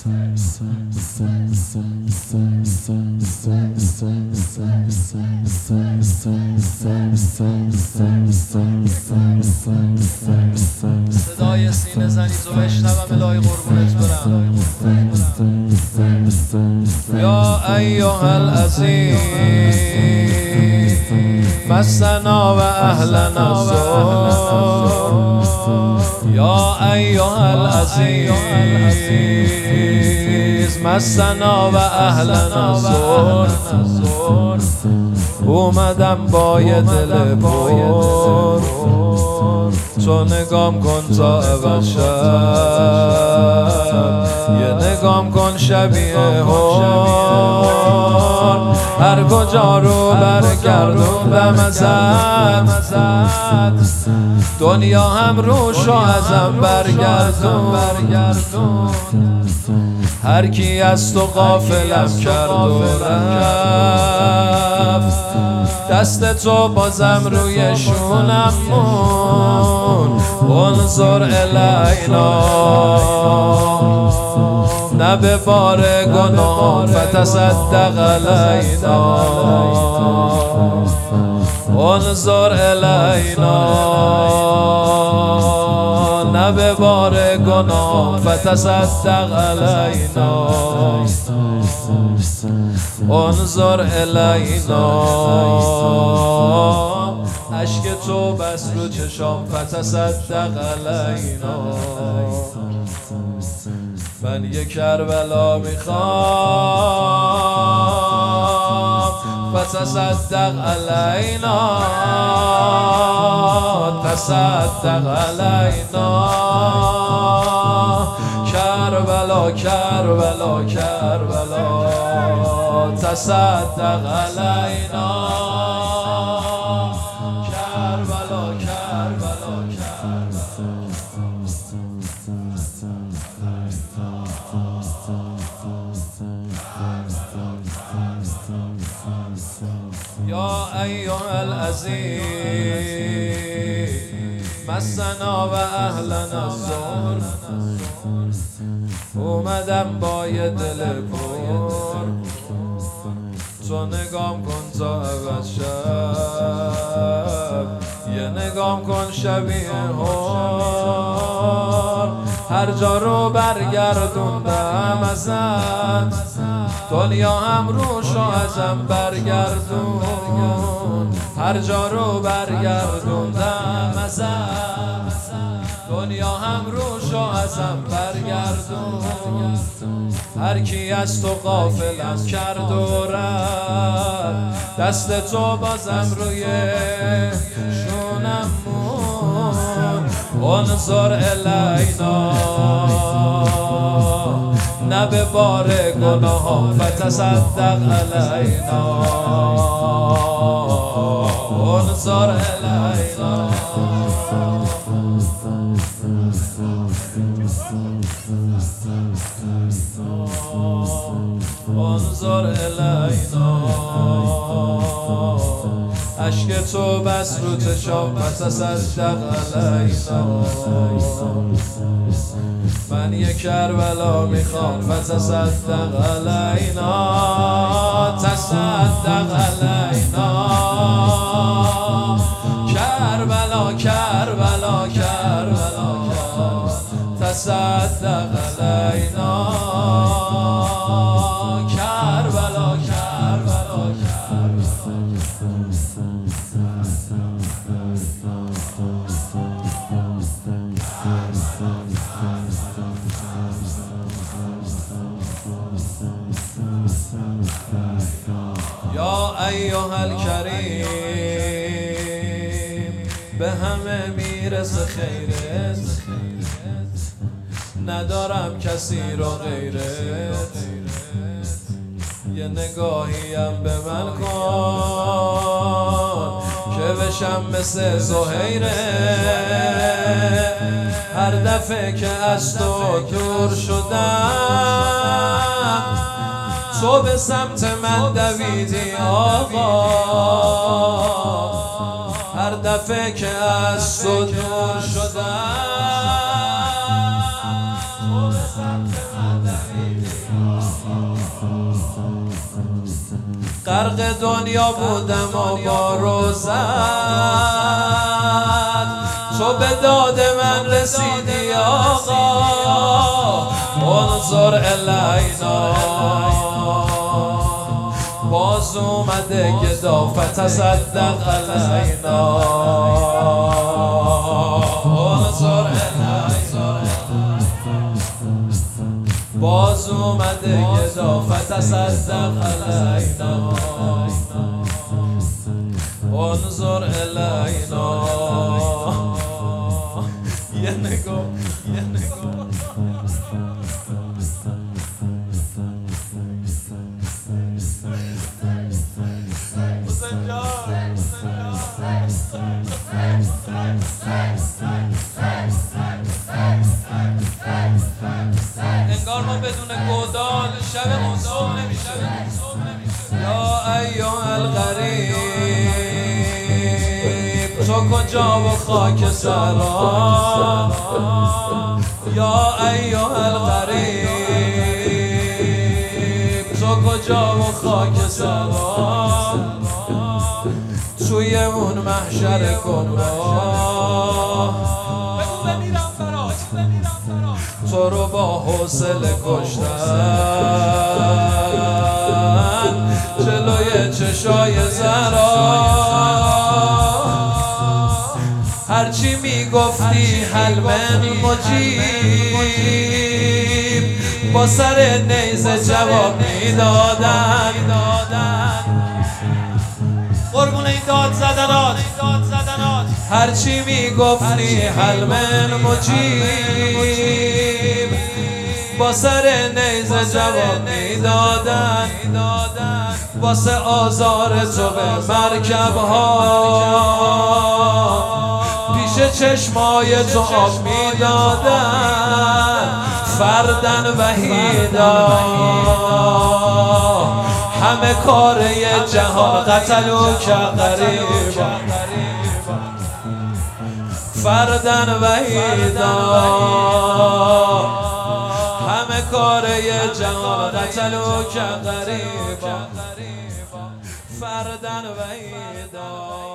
صدای سینه زنی تو بشنوم الهی قربونت برم. یا ایها العزیز مسنا و اهلنا الزور. یا ایها العزیز مسنا و اهلنا الزور. اومدم با یه دل پر، تو نگام کن تا اول شب، یه نگام کن شبیه هون، هر کجا رو برگردوندم ازت، دنیا هم روشو ازم برگردون. هر کی از تو غافلم کرد و رفت، دست تو بازم روی شونم مون. انظر الینا نه به بار گناه فتصدق علینا. انظر الینا نه به بار گناه فتصدق علینا. انظر الینا اشک تو بس رو چشام فتصدق علینا. من یه کربلا میخوام فتصدق علینا. تصدق علینا کربلا کربلا کربلا تصدق علینا. کربلا کربلا یا ایها العزیز مسنا و اهلنا الزور. اومدم با یه دل پر، تو نگام کن تا اول شب، یه نگام کن شبیه هون، هر جا رو برگردوندم ازت، دنیا هم روشو ازم برگردون. هر جا رو برگردوندم ازت، دنیا هم روشو ازم برگردون. هر کی از تو غافلم کرد و رفت، دست تو بازم روی شونم مون. انظر الینا نه به بار گناه فتصدق علینا. انظر الینا انظر الینا اشک تو بس رو چشام فتصدق علینا. من یه کربلا میخوام فتصدق علینا. تصدق علینا کربلا کربلا کربلا تصدق علینا. کربلا کربلا یا ایها الکریم به همه میرسه خیرت، ندارم کسی رو غیرت. یه نگاهیم به من کن که بشم مثل زهیره. هر دفعه که از تو دور شدم، تو به سمت من دویدی آقا. هر دفعه که از تو دور شدم، غرق دنیا بودم و با روزت تو به داد من رسیدی آقا انظر الینا باز اومده گدا فتصدق علینا انظر الینا باز اومده گدا فتصدق علینا انظر الینا یه نگاه انگار ما بدون گودال شب صبح نمیشه. یا ایها الغریب تو کجا و خاک سرا یا ایها الغریب تو کجا و خاک سرا توی اون محشر کبرا تو رو با حوصله کشتن جلوی چشای زرا هرچی میگفتی حل من مجیب با سر نیزه جواب میدادن قربون این داد زدنات هرچی میگفتی حل من مجیب با سر نیزه جواب میدادن واسه آزار تو به مرکب ها پیش چشمای تو آب میدادن فردن وحیدا همه کاره جهان قتلو که غریبا فردن وحیدا همه کاره جهان قتلو که غریبا فردن وحیدا